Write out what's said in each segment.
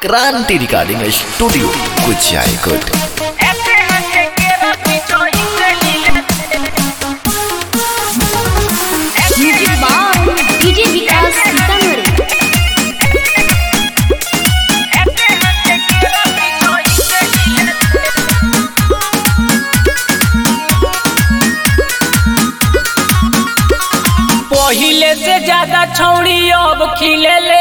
क्रांति recording studio Kuchaikot. पहिले से ज्यादा छौड़ी अब खिले ले,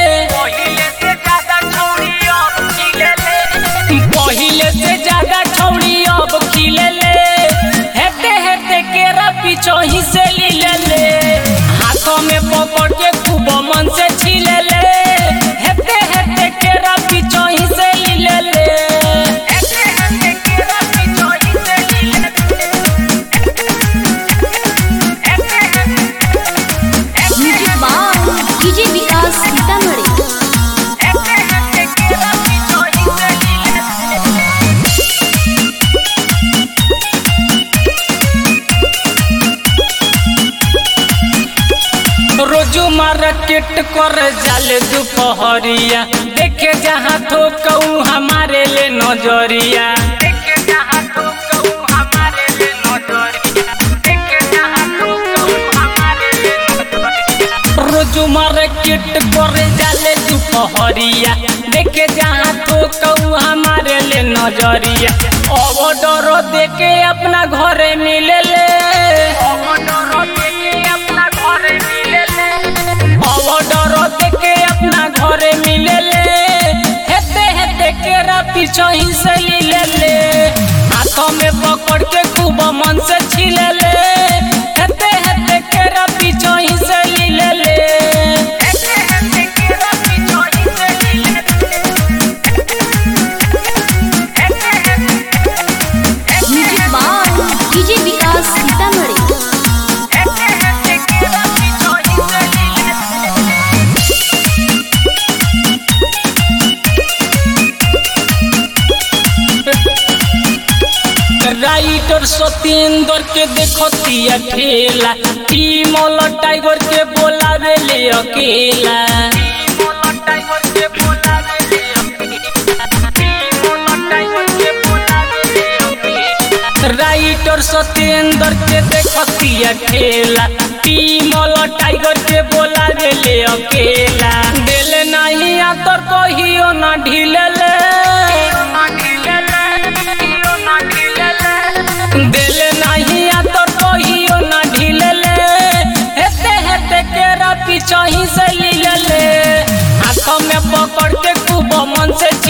पहिले से ज्यादा छौड़ी अब खिले ले, हेते हेते केरा पीछो ही से लीले ले, हाथों में पकड़ के खूब मन से छीले ले, हेते हेते केरा पीछो ही से लीले ले। रोजू मार्केट कर जाले दोपहरिया, देखे जहाँ तो कहूँ हमारे ले नजरिया, रोजू मार्केट कर जाले दोपहरिया, देखे जहाँ तो कहूँ हमारे ले नजरिया, अब डरो देके अपना घरे मिले ले, अपना घरे मिले ले, हेते हेते केरा पीछो ही से लीले ले, हाथों में पकड़ के खूब मन से छीले ले, हेते हेते केरा पीछो ही से लीले ले। राइटर सतेंद्र के देखतिया खेला, टीमल टाइगर के बोलावे ले अकेला, राइटर सतेंद्र के देखतिया खेला, टीमल टाइगर के बोलावे ले अकेला, दिल नहीं आतर कहियो ना ढीले ले, दिल नहीं आतर कहियो ना ढीले ले, हेते हेते केरा पीछो ही से लीले ले, हाथों में पकड़ के खूब मन से